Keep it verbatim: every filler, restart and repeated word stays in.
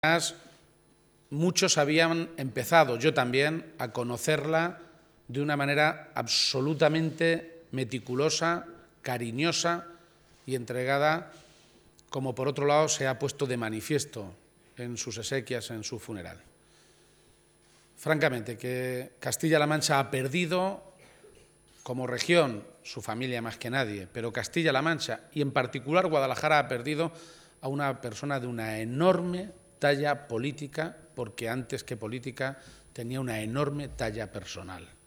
Además, muchos habían empezado, yo también, a conocerla de una manera absolutamente meticulosa, cariñosa y entregada, como por otro lado se ha puesto de manifiesto en sus exequias, en su funeral. Francamente, que Castilla-La Mancha ha perdido, como región, su familia más que nadie, pero Castilla-La Mancha y en particular Guadalajara ha perdido a una persona de una enorme talla política, porque antes que política tenía una enorme talla personal.